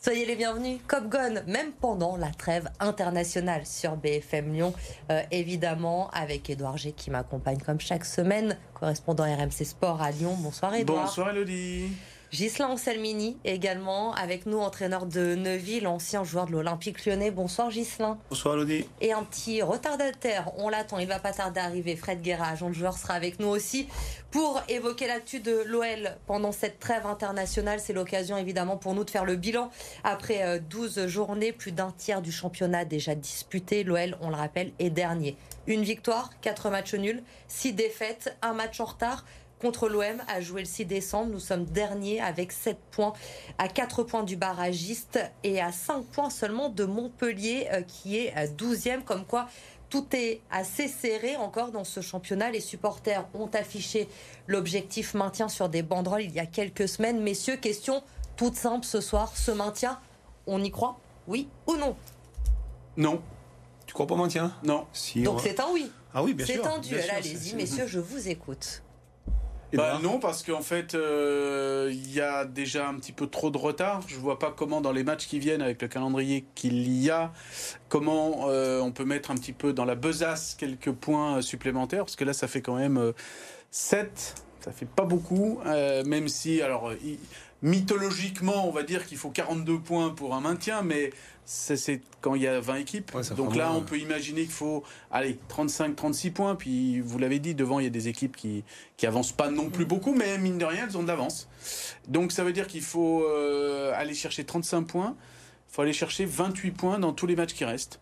Soyez les bienvenus, Cop Gone, même pendant la trêve internationale sur BFM Lyon, évidemment, avec Édouard G qui m'accompagne comme chaque semaine, correspondant RMC Sport à Lyon. Bonsoir Édouard. Bonsoir Elodie. Ghislain Anselmini également avec nous, entraîneur de Neuville, ancien joueur de l'Olympique Lyonnais. Bonsoir Ghislain. Bonsoir Elodie. Et un petit retardataire, on l'attend, il va pas tarder à arriver. Fred Guéra, agent de joueur, sera avec nous aussi pour évoquer l'actu de l'OL pendant cette trêve internationale. C'est l'occasion évidemment pour nous de faire le bilan après 12 journées, plus d'un tiers du championnat déjà disputé. L'OL, on le rappelle, est dernier. Une victoire, 4 matchs nuls, 6 défaites, un match en retard contre l'OM a joué le 6 décembre. Nous sommes derniers avec 7 points, à 4 points du barragiste et à 5 points seulement de Montpellier qui est 12e. Comme quoi, tout est assez serré encore dans ce championnat. Les supporters ont affiché l'objectif maintien sur des banderoles il y a quelques semaines. Messieurs, question toute simple ce soir. Ce maintien, on y croit? Oui ou non? Non. Tu crois pas au maintien? Non. Si, Donc c'est un oui. Ah oui, bien sûr. C'est un duel. Bien sûr, Allez-y, messieurs, je vous écoute. Non, parce qu'en fait, il y a déjà un petit peu trop de retard. Je vois pas comment, dans les matchs qui viennent, avec le calendrier qu'il y a, comment on peut mettre un petit peu dans la besace quelques points supplémentaires. Parce que là, ça fait quand même 7. Ça fait pas beaucoup. Même si, alors, mythologiquement, on va dire qu'il faut 42 points pour un maintien, mais c'est quand il y a 20 équipes. Ouais, donc là, on peut imaginer qu'il faut 35-36 points. Puis, vous l'avez dit, devant, il y a des équipes qui avancent pas non plus beaucoup, mais mine de rien, elles ont de l'avance. Donc ça veut dire qu'il faut aller chercher 35 points. Il faut aller chercher 28 points dans tous les matchs qui restent.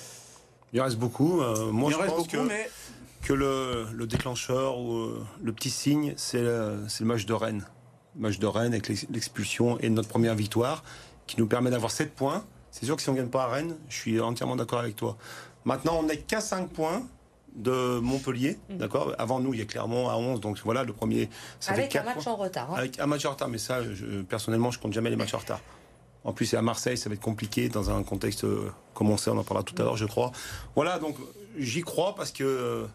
Il reste beaucoup. Moi, il je reste pense beaucoup, mais que le déclencheur ou le petit signe, c'est le match de Rennes. Le match de Rennes avec l'expulsion et notre première victoire qui nous permet d'avoir 7 points. C'est sûr que si on ne gagne pas à Rennes, je suis entièrement d'accord avec toi. Maintenant, on n'est qu'à 5 points de Montpellier, d'accord. Avant nous, il y a Clermont à 11, donc voilà, le premier, ça avec fait 4 un match points. en retard. Hein. Avec un match en retard, mais ça, personnellement, je compte jamais les matchs en retard. En plus, c'est à Marseille, ça va être compliqué dans un contexte comme on sait, on en parlera tout à l'heure, je crois. Voilà, donc j'y crois parce que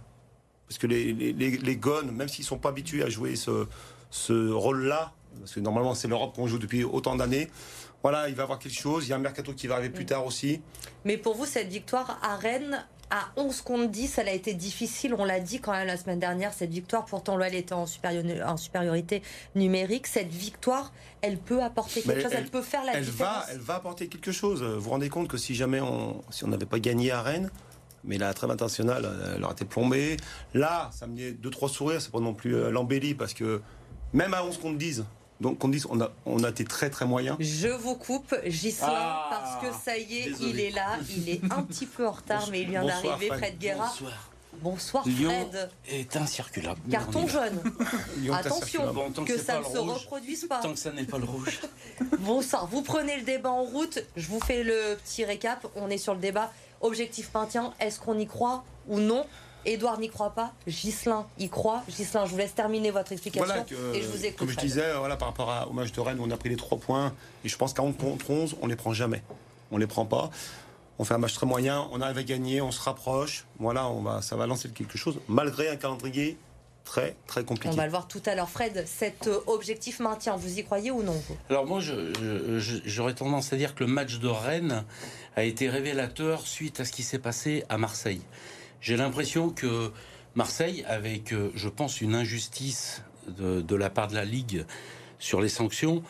les Gones, même s'ils ne sont pas habitués à jouer ce rôle-là, parce que normalement c'est l'Europe qu'on joue depuis autant d'années, voilà, il va y avoir quelque chose. Il y a un mercato qui va arriver plus tard aussi. Mais pour vous, cette victoire à Rennes, à 11 contre 10, elle a été difficile. On l'a dit quand même la semaine dernière, cette victoire, pourtant l'OL était en supériorité numérique. Cette victoire, elle peut apporter quelque chose, elle peut faire la différence. Elle va apporter quelque chose. Vous vous rendez compte que si jamais on n'avait pas gagné à Rennes, mais la trêve internationale, elle aurait été plombée. Là, ça me dit 2-3 sourires, c'est pas non plus l'embellie, parce que même à 11 contre 10, donc on a été très très moyen. Je vous coupe, Ghislain, parce que ça y est, désolé. Il est là, il est un petit peu en retard, mais il vient d'arriver, Fred Guéra. Bonsoir Lyon Fred. est incirculable. Carton jaune. Attention, bon, que ça ne se reproduise pas. Tant que ça n'est pas le rouge. Bonsoir, vous prenez le débat en route. Je vous fais le petit récap. On est sur le débat. Objectif maintien, est-ce qu'on y croit ou non? Édouard n'y croit pas, Ghislain y croit. Ghislain, je vous laisse terminer votre explication et je vous écoute. Comme je disais, voilà, par rapport au match de Rennes, on a pris les 3 points. Et je pense qu'à 11 contre 11, on ne les prend jamais. On ne les prend pas. On fait un match très moyen, on arrive à gagner, on se rapproche. Voilà, ça va lancer quelque chose, malgré un calendrier très, très compliqué. On va le voir tout à l'heure. Fred, cet objectif maintien, vous y croyez ou non? Alors moi, j'aurais tendance à dire que le match de Rennes a été révélateur suite à ce qui s'est passé à Marseille. J'ai l'impression que Marseille, avec, je pense, une injustice de la part de la Ligue sur les sanctions,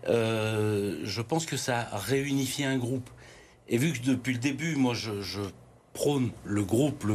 je pense que ça a réunifié un groupe. Et vu que depuis le début, moi, je prône le groupe,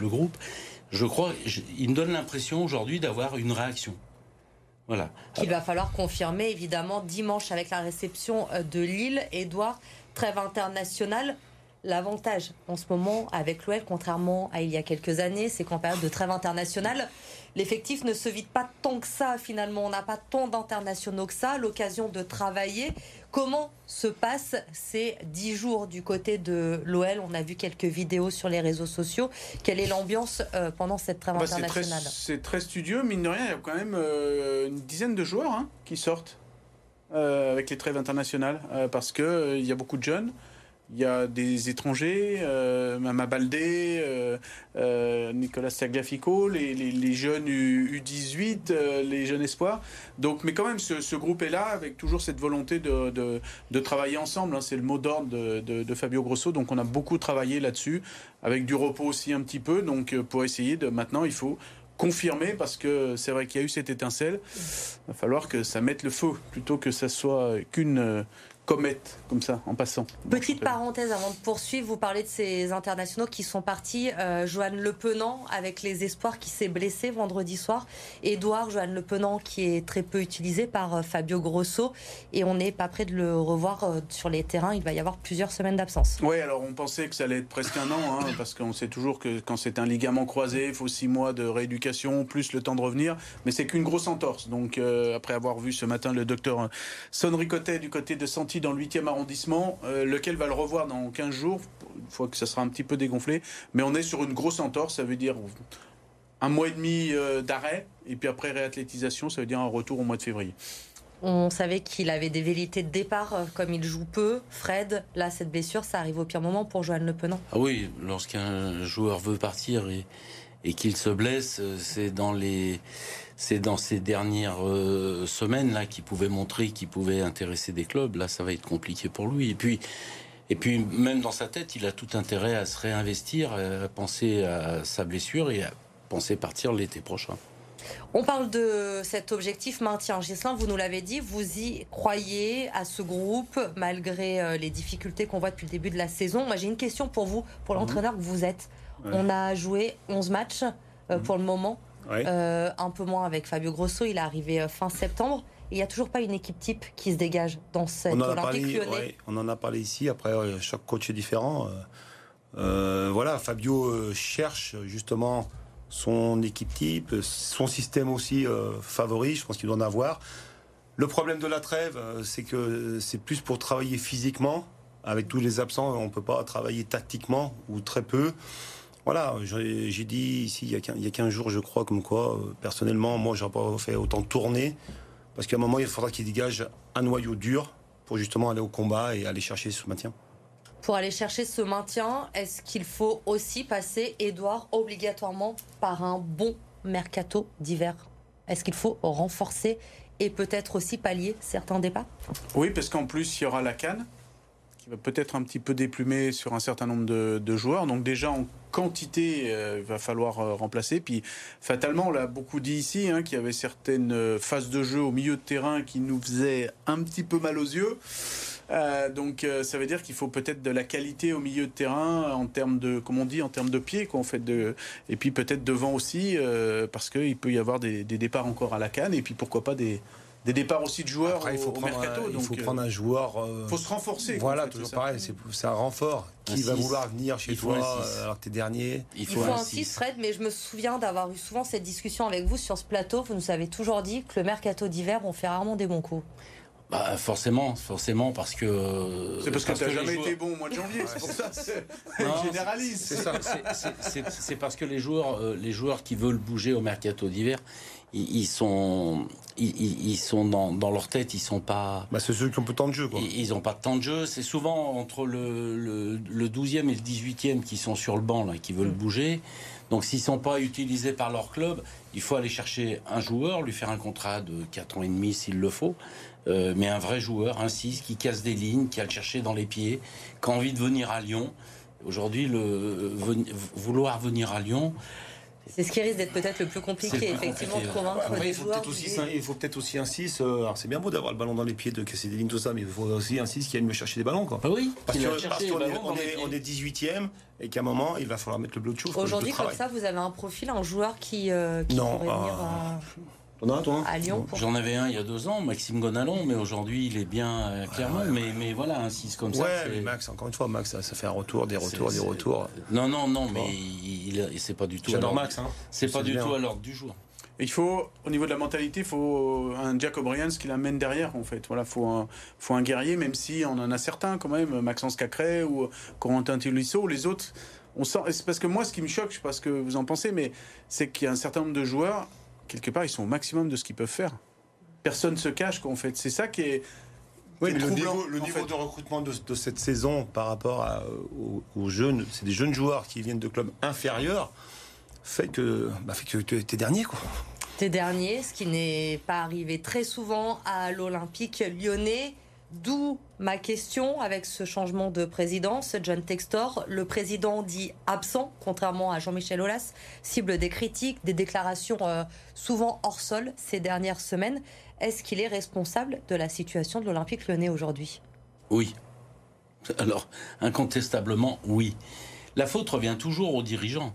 je crois, il me donne l'impression aujourd'hui d'avoir une réaction. Voilà. Qu'il va falloir confirmer, évidemment, dimanche avec la réception de Lille. Édouard, trêve internationale. L'avantage en ce moment avec l'OL, contrairement à il y a quelques années, c'est qu'en période de trêve internationale, l'effectif ne se vide pas tant que ça finalement. On n'a pas tant d'internationaux que ça, l'occasion de travailler. Comment se passent ces 10 jours du côté de l'OL? On a vu quelques vidéos sur les réseaux sociaux. Quelle est l'ambiance pendant cette trêve internationale? C'est très studieux, mine de rien, il y a quand même une dizaine de joueurs qui sortent avec les trêves internationales parce qu'il y a beaucoup de jeunes. Il y a des étrangers, Mama Baldé, Nicolas Tagliafico, les jeunes U18, les jeunes espoirs. Donc, mais quand même, ce groupe est là avec toujours cette volonté de travailler ensemble. Hein. C'est le mot d'ordre de Fabio Grosso. Donc, on a beaucoup travaillé là-dessus, avec du repos aussi un petit peu. Donc, pour essayer maintenant, il faut confirmer, parce que c'est vrai qu'il y a eu cette étincelle. Il va falloir que ça mette le feu, plutôt que ça soit qu'une comète, comme ça, en passant. Petite parenthèse avant de poursuivre, vous parlez de ces internationaux qui sont partis. Johan Le Penant, avec les espoirs, qui s'est blessé vendredi soir. Édouard, Johan Le Penant, qui est très peu utilisé par Fabio Grosso. Et on n'est pas prêt de le revoir sur les terrains. Il va y avoir plusieurs semaines d'absence. Oui, alors on pensait que ça allait être presque un an, hein, parce qu'on sait toujours que quand c'est un ligament croisé, il faut 6 mois de rééducation, plus le temps de revenir. Mais c'est qu'une grosse entorse. Donc, après avoir vu ce matin le docteur Son Ricotet du côté de Santi, dans le 8e arrondissement, lequel va le revoir dans 15 jours, une fois que ça sera un petit peu dégonflé. Mais on est sur une grosse entorse, ça veut dire 1 mois et demi d'arrêt, et puis après réathlétisation, ça veut dire un retour au mois de février. On savait qu'il avait des velléités de départ, comme il joue peu. Fred, là, cette blessure, ça arrive au pire moment pour Johan Le Penant. Ah oui, lorsqu'un joueur veut partir et qu'il se blesse, c'est dans ces dernières semaines là qu'il pouvait montrer qu'il pouvait intéresser des clubs. Là, ça va être compliqué pour lui. Et puis même dans sa tête, il a tout intérêt à se réinvestir, à penser à sa blessure et à penser partir l'été prochain. On parle de cet objectif maintien. Ghislain, vous nous l'avez dit, vous y croyez à ce groupe, malgré les difficultés qu'on voit depuis le début de la saison. Moi, j'ai une question pour vous, pour l'entraîneur que vous êtes. Ouais. On a joué 11 matchs pour le moment. Ouais. Un peu moins avec Fabio Grosso, il est arrivé fin septembre. Il n'y a toujours pas une équipe type qui se dégage dans cette Olympique Lyonnais. Ouais, on en a parlé ici, après chaque coach est différent. Voilà, Fabio cherche justement son équipe type, son système aussi favori, je pense qu'il doit en avoir. Le problème de la trêve, c'est que c'est plus pour travailler physiquement. Avec tous les absents, on ne peut pas travailler tactiquement, ou très peu. Voilà, j'ai dit ici il y a 15 jours, je crois, comme quoi, personnellement, moi, je n'aurais pas fait autant tourner, parce qu'à un moment, il faudra qu'il dégage un noyau dur pour justement aller au combat et aller chercher ce maintien. Pour aller chercher ce maintien, est-ce qu'il faut aussi passer, Édouard, obligatoirement par un bon mercato d'hiver ? Est-ce qu'il faut renforcer et peut-être aussi pallier certains départs ? Oui, parce qu'en plus, il y aura la CAN, qui va peut-être un petit peu déplumer sur un certain nombre de joueurs. Donc déjà, en quantité, il va falloir remplacer. Puis fatalement, on l'a beaucoup dit ici, hein, qu'il y avait certaines phases de jeu au milieu de terrain qui nous faisaient un petit peu mal aux yeux. Donc ça veut dire qu'il faut peut-être de la qualité au milieu de terrain en termes de, comme on dit, en termes de pied, quoi, en fait, et puis peut-être devant aussi, parce qu'il peut y avoir des départs encore à la CAN, et puis pourquoi pas des départs aussi de joueurs. Après, il faut prendre un joueur. Il faut se renforcer. Voilà, toujours pareil. C'est un renfort. Qui va vouloir venir chez toi alors que t'es dernier? Il faut un 6, Fred, mais je me souviens d'avoir eu souvent cette discussion avec vous sur ce plateau. Vous nous avez toujours dit que le mercato d'hiver, on fait rarement des bons coups. Bah forcément, parce que... C'est parce que tu n'as jamais été bon au mois de janvier, c'est pour ça. On généralise. C'est parce que les joueurs qui veulent bouger au mercato d'hiver, ils sont dans leur tête, ils sont pas... Bah c'est ceux qui ont peu de temps de jeu, quoi. Ils n'ont pas de temps de jeu. C'est souvent entre le 12e et le 18e qui sont sur le banc, là, qui veulent bouger. Donc s'ils ne sont pas utilisés par leur club, il faut aller chercher un joueur, lui faire un contrat de 4 ans et demi s'il le faut. Mais un vrai joueur, un 6 qui casse des lignes, qui a le chercher dans les pieds, qui a envie de venir à Lyon. Aujourd'hui, vouloir venir à Lyon... C'est ce qui risque d'être peut-être le plus compliqué, effectivement, de convaincre les joueurs. Il faut peut-être aussi un 6. Alors c'est bien beau d'avoir le ballon dans les pieds, de casser des lignes, tout ça, mais il faut aussi un 6 qui aime chercher des ballons, quoi. Ah oui, parce qu'on est 18e et qu'à un moment, il va falloir mettre le bleu de chauffe. Aujourd'hui, comme ça, vous avez un profil, un joueur qui pourrait venir à Lyon. J'en avais un il y a 2 ans, Maxime Gonalon, mais aujourd'hui il est bien clairement. Mais voilà, un 6 comme ça. Ouais, mais Max, encore une fois, Max, ça fait un retour, des retours. Non, mais c'est pas du tout. J'adore Max, hein. C'est pas du tout à l'ordre du jour. Il faut, au niveau de la mentalité, il faut un Jack O'Brien qui l'amène derrière, en fait. Voilà, faut un guerrier, même si on en a certains quand même, Maxence Cacré ou Corentin Tolisso, les autres. On sent, c'est parce que moi, ce qui me choque, je sais pas ce que vous en pensez, mais c'est qu'il y a un certain nombre de joueurs, quelque part, ils sont au maximum de ce qu'ils peuvent faire. Personne ne se cache, quoi, en fait. C'est ça qui est... Oui, mais troublant, le en niveau fait. de recrutement de cette saison par rapport aux jeunes, c'est des jeunes joueurs qui viennent de clubs inférieurs, fait que tu es dernier, quoi. T'es dernier, ce qui n'est pas arrivé très souvent à l'Olympique lyonnais. D'où ma question avec ce changement de présidence. John Textor, le président dit absent, contrairement à Jean-Michel Aulas, cible des critiques, des déclarations souvent hors sol ces dernières semaines. Est-ce qu'il est responsable de la situation de l'Olympique lyonnais aujourd'hui ? Oui. Alors, incontestablement, oui. La faute revient toujours aux dirigeants.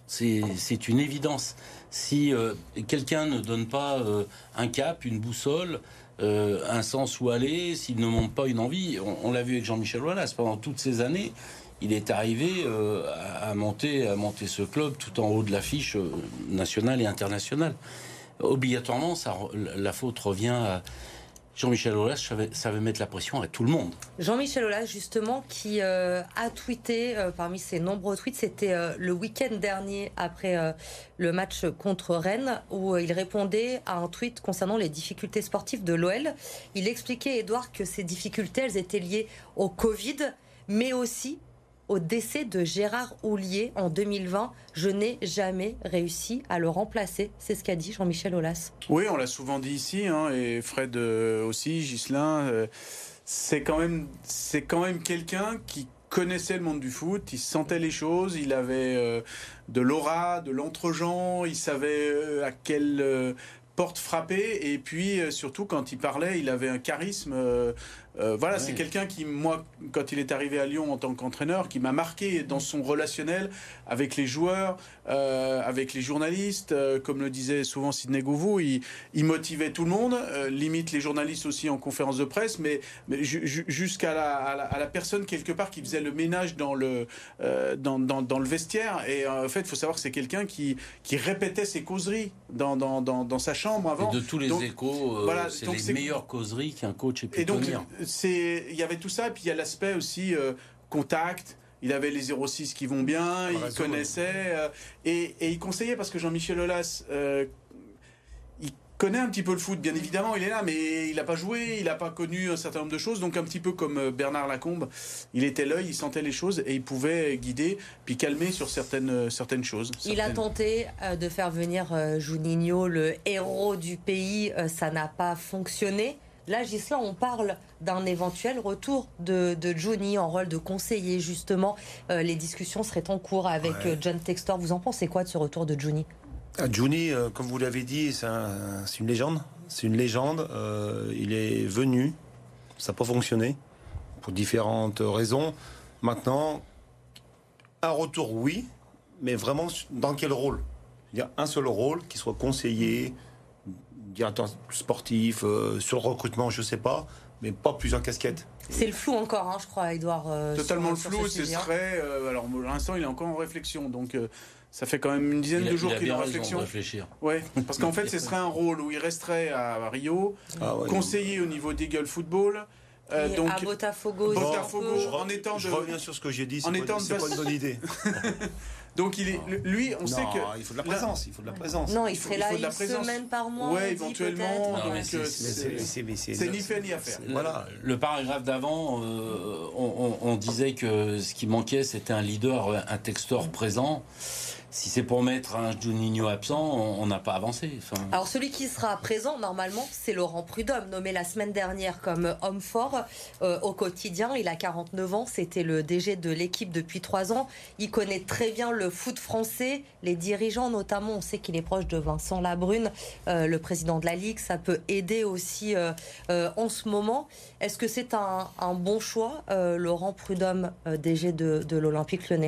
C'est une évidence. Si quelqu'un ne donne pas un cap, une boussole, un sens où aller, s'il ne montre pas une envie, on l'a vu avec Jean-Michel Aulas pendant toutes ces années, il est arrivé à monter ce club tout en haut de l'affiche nationale et internationale. Obligatoirement, la faute revient à Jean-Michel Aulas. Savait mettre la pression à tout le monde. Jean-Michel Aulas, justement, qui a tweeté, parmi ses nombreux tweets, c'était le week-end dernier après le match contre Rennes, où il répondait à un tweet concernant les difficultés sportives de l'OL. Il expliquait, Edouard, que ces difficultés, elles étaient liées au Covid, mais aussi au décès de Gérard Houllier en 2020. Je n'ai jamais réussi à le remplacer. C'est ce qu'a dit Jean-Michel Aulas. Oui, on l'a souvent dit ici, hein, et Fred aussi, Ghislain. C'est quand même quelqu'un qui connaissait le monde du foot, il sentait les choses, il avait de l'aura, de l'entre-gens, il savait à quelle porte frapper, et puis surtout quand il parlait, il avait un charisme. Voilà, ouais. C'est quelqu'un qui, moi, quand il est arrivé à Lyon en tant qu'entraîneur, qui m'a marqué dans son relationnel avec les joueurs, avec les journalistes. Comme le disait souvent Sidney Govou, il motivait tout le monde, limite les journalistes aussi en conférence de presse, mais jusqu'à la personne quelque part qui faisait le ménage dans le vestiaire. Et en fait, il faut savoir que c'est quelqu'un qui répétait ses causeries dans sa chambre avant. Et de tous les échos, voilà, c'est les meilleures causeries qu'un coach ait pu tenir. Il y avait tout ça, et puis il y a l'aspect aussi contact. Il avait les 06 qui vont bien, il connaissait et il conseillait, parce que Jean-Michel Aulas, il connaît un petit peu le foot, bien évidemment, il est là, mais il n'a pas joué, il n'a pas connu un certain nombre de choses, donc un petit peu comme Bernard Lacombe, il était l'œil, il sentait les choses et il pouvait guider, puis calmer sur certaines choses. Il a tenté de faire venir Juninho, le héros du pays, ça n'a pas fonctionné. Là, Ghislain, on parle d'un éventuel retour de Juni en rôle de conseiller, justement. Les discussions seraient en cours avec John Textor. Vous en pensez quoi de ce retour de Juni ? Juni, comme vous l'avez dit, c'est une légende. C'est une légende. Il est venu. Ça n'a pas fonctionné pour différentes raisons. Maintenant, un retour, oui, mais vraiment dans quel rôle ? Il y a un seul rôle, qui soit conseiller, directeur sportif, sur le recrutement, je ne sais pas, mais pas plusieurs casquettes. C'est le flou encore, hein, je crois, Edouard. Totalement le flou, ce serait... alors, pour l'instant, il est encore en réflexion, donc ça fait quand même une dizaine de jours qu'il est en réflexion. Ouais, parce qu'en fait, ce serait un rôle où il resterait à Rio, conseiller au niveau d'Eagle Football. Donc, à Botafogo, en étant je reviens sur ce que j'ai dit, c'est pas une bonne idée. Donc lui, on sait que il faut de la présence, il faut de la présence. Non, il serait là une semaine par mois. Ouais, éventuellement. C'est ni fait ni à faire. Voilà. Le paragraphe d'avant, on disait que ce qui manquait, c'était un leader, un Textor présent. Si c'est pour mettre un Juninho absent, on n'a pas avancé. Alors celui qui sera présent normalement, c'est Laurent Prudhomme, nommé la semaine dernière comme homme fort au quotidien. Il a 49 ans, c'était le DG de l'équipe depuis 3 ans. Il connaît très bien le foot français, les dirigeants notamment. On sait qu'il est proche de Vincent Labrune, le président de la Ligue. Ça peut aider aussi en ce moment. Est-ce que c'est un bon choix, Laurent Prudhomme, DG de l'Olympique Lyonnais ?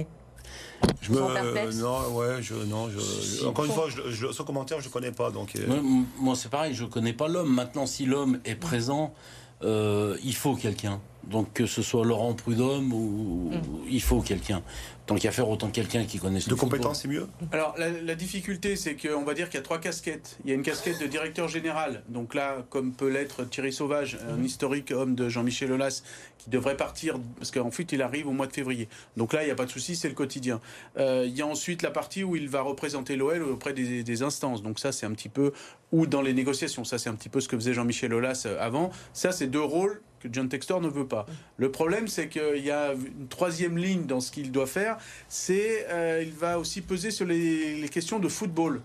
Encore une fois, sans commentaire, je ne connais pas. Donc, moi, c'est pareil, je ne connais pas l'homme. Maintenant, si l'homme est présent, il faut quelqu'un. Donc, que ce soit Laurent Prudhomme ou il faut quelqu'un. Tant qu'à faire, autant quelqu'un qui connaisse le football. De compétences, c'est mieux. Alors, la difficulté, c'est qu'on va dire qu'il y a 3 casquettes. Il y a une casquette de directeur général. Donc là, comme peut l'être Thierry Sauvage, un historique homme de Jean-Michel Aulas, qui devrait partir, parce qu'en fait, il arrive au mois de février. Donc là, il n'y a pas de souci, c'est le quotidien. Il y a ensuite la partie où il va représenter l'OL auprès des instances. Donc ça, c'est un petit peu... Ou dans les négociations. Ça, c'est un petit peu ce que faisait Jean-Michel Aulas avant. Ça, c'est 2 rôles que John Textor ne veut pas. Le problème, c'est qu'il y a une troisième ligne dans ce qu'il doit faire, c'est il va aussi peser sur les questions de football.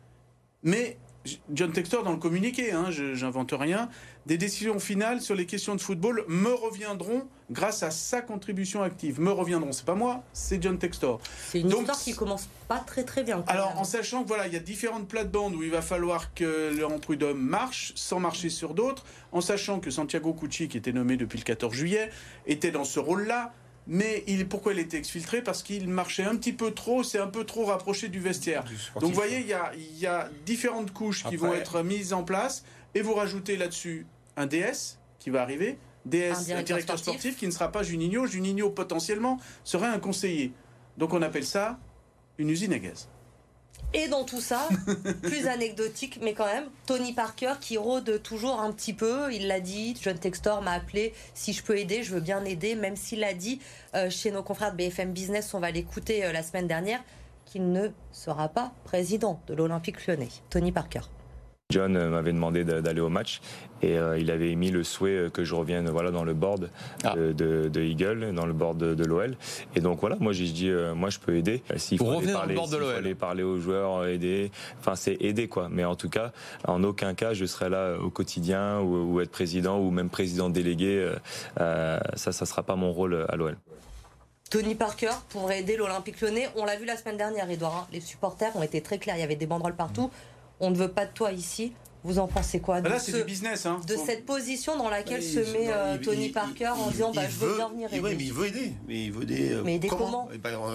Mais John Textor, dans le communiqué, j'invente rien, des décisions finales sur les questions de football me reviendront grâce à sa contribution active. Me reviendront, c'est pas moi, c'est John Textor. C'est une histoire qui commence pas très très bien. Alors, en sachant que il y a différentes plates-bandes où il va falloir que Laurent Prudhomme marche, sans marcher sur d'autres, en sachant que Santiago Cucci, qui était nommé depuis le 14 juillet, était dans ce rôle-là. Mais pourquoi il était exfiltré? Parce qu'il marchait un petit peu trop, c'est un peu trop rapproché du vestiaire. Donc vous voyez, il y a différentes couches qui vont être mises en place, et vous rajoutez là-dessus un DS qui va arriver, un directeur sportif qui ne sera pas Juninho. Juninho potentiellement serait un conseiller. Donc on appelle ça une usine à gaz. Et dans tout ça, plus anecdotique, mais quand même, Tony Parker qui rôde toujours un petit peu. Il l'a dit, John Textor m'a appelé. Si je peux aider, je veux bien aider. Même s'il l'a dit chez nos confrères de BFM Business, on va l'écouter la semaine dernière, qu'il ne sera pas président de l'Olympique Lyonnais. Tony Parker. John m'avait demandé d'aller au match et il avait émis le souhait que je revienne dans le board de Eagle, dans le board de l'OL. Et donc moi j'ai dit moi je peux aider. S'il faut aller parler aux joueurs, aider, enfin c'est aider quoi. Mais en tout cas, en aucun cas je serai là au quotidien ou être président ou même président délégué. Ça sera pas mon rôle à l'OL. Tony Parker pour aider l'Olympique Lyonnais. On l'a vu la semaine dernière, Edouard. Les supporters ont été très clairs. Il y avait des banderoles partout. On ne veut pas de toi ici. Vous en pensez quoi là, c'est du business. De cette position dans laquelle se met Tony Parker en disant je veux bien venir aider. Oui, mais il veut aider. Mais il veut aider. Mais aider comment?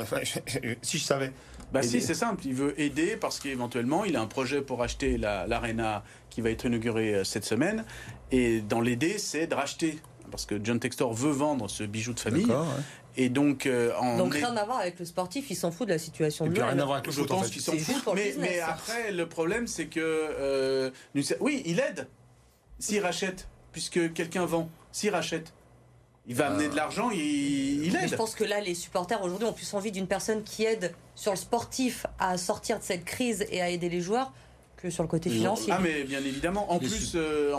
Si je savais. Si, c'est simple. Il veut aider parce qu'éventuellement, il a un projet pour acheter l'Arena qui va être inaugurée cette semaine. Et dans l'aider, c'est de racheter. Parce que John Textor veut vendre ce bijou de famille. Ouais. Et donc, rien à voir avec le sportif, il s'en fout de la situation de l'OL. Je pense qu'il s'en fout. Mais après, le problème, c'est que oui, il aide s'il rachète, puisque quelqu'un vend. S'il rachète, il va amener de l'argent, il aide. Mais je pense que là, les supporters aujourd'hui ont plus envie d'une personne qui aide sur le sportif à sortir de cette crise et à aider les joueurs que sur le côté financier. Ah, mais bien évidemment. En plus,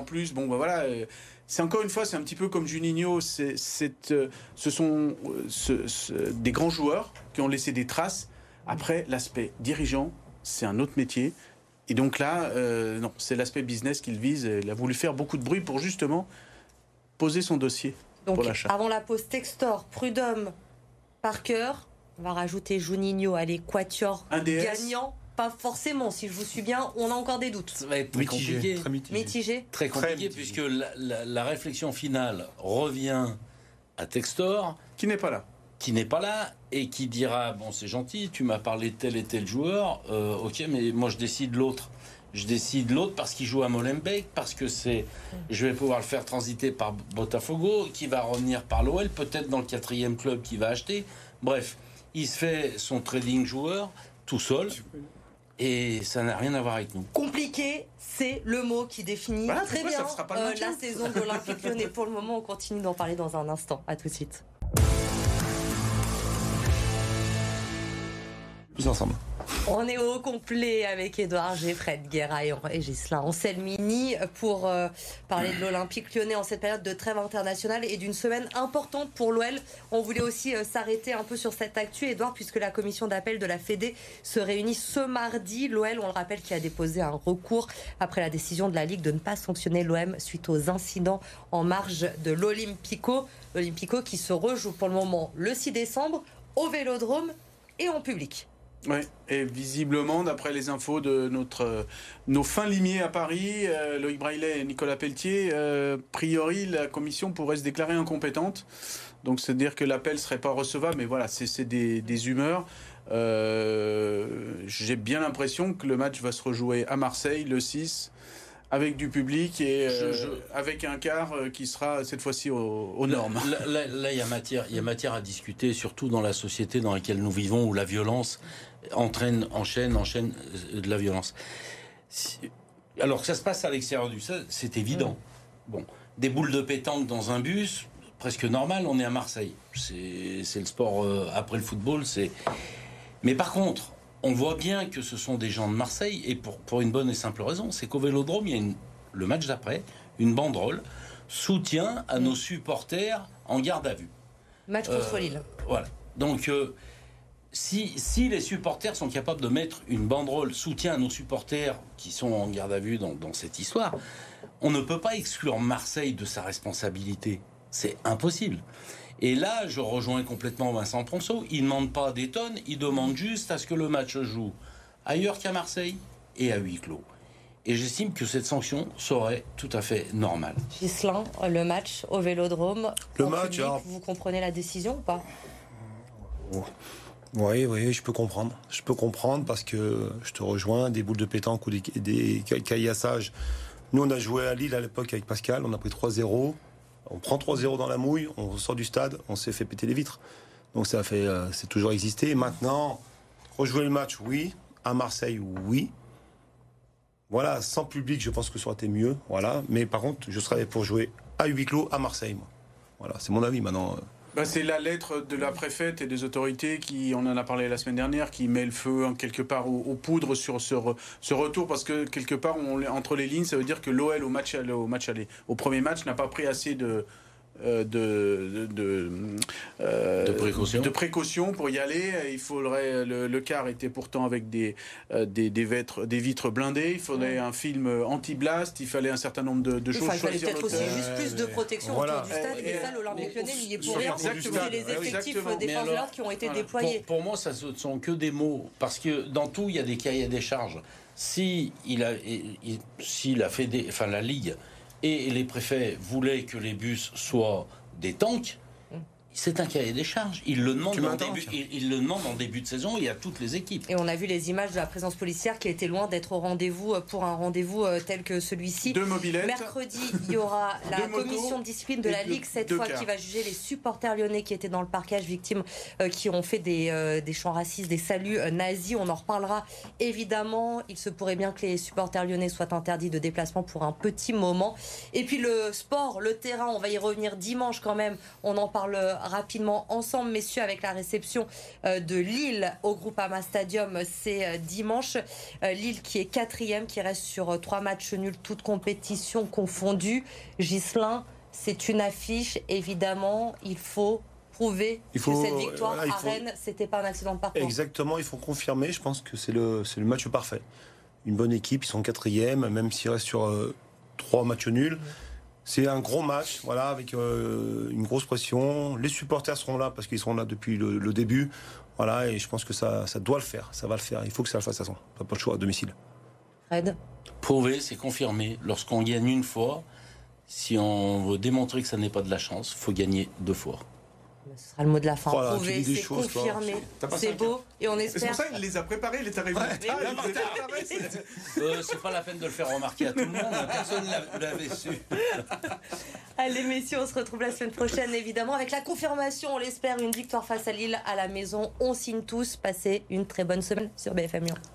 c'est encore une fois, c'est un petit peu comme Juninho. Ce sont des grands joueurs qui ont laissé des traces. Après, l'aspect dirigeant, c'est un autre métier. Et donc là, non, c'est l'aspect business qu'il vise. Il a voulu faire beaucoup de bruit pour justement poser son dossier pour l'achat. Avant la pause, Textor, Prudhomme, Parker, on va rajouter Juninho à l'équateur gagnant. Pas forcément, si je vous suis bien, on a encore des doutes. Ça va être très compliqué. Mitigé. Très compliqué, puisque la réflexion finale revient à Textor. Qui n'est pas là. Et qui dira, bon c'est gentil, tu m'as parlé de tel et tel joueur, ok, mais moi je décide l'autre. Je décide l'autre parce qu'il joue à Molenbeek, parce que je vais pouvoir le faire transiter par Botafogo, qui va revenir par l'OL, peut-être dans le 4e club qu'il va acheter. Bref, il se fait son trading joueur tout seul. Et ça n'a rien à voir avec nous. Compliqué, c'est le mot qui définit très bien la saison de l'Olympique Lyonnais. Pour le moment, on continue d'en parler dans un instant. À tout de suite. Plus ensemble. On est au complet avec Edouard G, Fred Guéra et Ghislain Anselmini pour parler de l'Olympique Lyonnais en cette période de trêve internationale et d'une semaine importante pour l'OL. On voulait aussi s'arrêter un peu sur cette actu, Edouard, puisque la commission d'appel de la Fédé se réunit ce mardi. L'OL, on le rappelle, qui a déposé un recours après la décision de la Ligue de ne pas sanctionner l'OM suite aux incidents en marge de l'Olympico. L'Olympico qui se rejoue pour le moment le 6 décembre au Vélodrome et en public. Oui, et visiblement, d'après les infos de nos fins limiers à Paris, Loïc Braillet et Nicolas Pelletier, a priori, la commission pourrait se déclarer incompétente. Donc, c'est-à-dire que l'appel ne serait pas recevable, mais voilà, c'est des humeurs. J'ai bien l'impression que le match va se rejouer à Marseille, le 6, avec du public et avec un quart qui sera cette fois-ci aux normes. Là, il y a matière à discuter, surtout dans la société dans laquelle nous vivons, où la violence enchaîne de la violence. Alors que ça se passe à l'extérieur du stade, c'est évident. Bon, des boules de pétanque dans un bus, presque normal, on est à Marseille. C'est le sport après le football. Mais par contre, on voit bien que ce sont des gens de Marseille, et pour une bonne et simple raison, c'est qu'au Vélodrome, il y a le match d'après, une banderole soutien à nos supporters en garde à vue. Match contre Lille. Voilà. Donc, si les supporters sont capables de mettre une banderole soutien à nos supporters qui sont en garde à vue dans cette histoire, on ne peut pas exclure Marseille de sa responsabilité. C'est impossible. Et là, je rejoins complètement Vincent Ponceau. Il ne demande pas des tonnes, il demande juste à ce que le match joue ailleurs qu'à Marseille et à huis clos. Et j'estime que cette sanction serait tout à fait normale. Ghislain, le match au Vélodrome. Le match, public, vous comprenez la décision ou pas? Oui, je peux comprendre. Je peux comprendre parce que je te rejoins, des boules de pétanque ou des caillassages. Nous, on a joué à Lille à l'époque avec Pascal, on a pris 3-0. On prend 3-0 dans la mouille, on sort du stade, on s'est fait péter les vitres. Donc ça fait, c'est toujours existé. Et maintenant, rejouer le match, oui. À Marseille, oui. Voilà, sans public, je pense que ça aurait été mieux. Voilà. Mais par contre, je serais pour jouer à huis clos à Marseille, moi. Voilà, c'est mon avis maintenant. C'est la lettre de la préfète et des autorités qui, on en a parlé la semaine dernière, qui met le feu quelque part aux poudres sur ce retour, parce que quelque part, entre les lignes, ça veut dire que l'OL au premier match, n'a pas pris assez de précautions pour y aller. Il faudrait, le car était pourtant avec des vitres blindées. Il faudrait un film anti-blast. Il fallait un certain nombre de choses. Il fallait peut-être aussi juste plus de protection autour du stade. Et ça, l'Olympique Lyonnais n'y est pour rien. C'est les effectifs des forces de l'ordre qui ont été déployés. Pour moi, ça ne sont que des mots. Parce que dans tout, il y a des cahiers des charges. Si la Ligue et les préfets voulaient que les bus soient des tanks, c'est un cahier des charges. Ils le demandent en début de saison et à toutes les équipes. Et on a vu les images de la présence policière qui était loin d'être au rendez-vous pour un rendez-vous tel que celui-ci. 2 mobylettes. Mercredi, il y aura la commission de discipline de la Ligue, cette fois, qui va juger les supporters lyonnais qui étaient dans le parquage, victimes qui ont fait des chants racistes, des saluts nazis. On en reparlera évidemment. Il se pourrait bien que les supporters lyonnais soient interdits de déplacement pour un petit moment. Et puis le sport, le terrain, on va y revenir dimanche quand même. On en parle rapidement ensemble, messieurs, avec la réception de Lille au Groupama Stadium. C'est dimanche. Lille qui est 4e, qui reste sur 3 matchs nuls, toutes compétitions confondues. Ghislain, c'est une affiche. Évidemment, il faut prouver que cette victoire à Rennes, c'était pas un accident de parcours. Exactement, il faut confirmer. Je pense que c'est le match parfait. Une bonne équipe, ils sont 4e, même s'ils restent sur 3 matchs nuls. C'est un gros match, voilà, avec une grosse pression. Les supporters seront là parce qu'ils seront là depuis le début. Voilà, et je pense que ça doit le faire. Ça va le faire. Il faut que ça le fasse à son. Pas le choix à domicile. Fred ? Prouver, c'est confirmer. Lorsqu'on gagne une fois, si on veut démontrer que ça n'est pas de la chance, il faut gagner 2 fois. Ce sera le mot de la fin. Voilà, Prouver, c'est confirmer. C'est beau et on espère. C'est pour ça qu'il les a préparés, il est arrivé. C'est pas la peine de le faire remarquer à tout le monde. Personne ne l'avait su. Allez, messieurs, on se retrouve la semaine prochaine, évidemment, avec la confirmation, on l'espère, une victoire face à Lille à la maison. On signe tous. Passez une très bonne semaine sur BFM Lyon.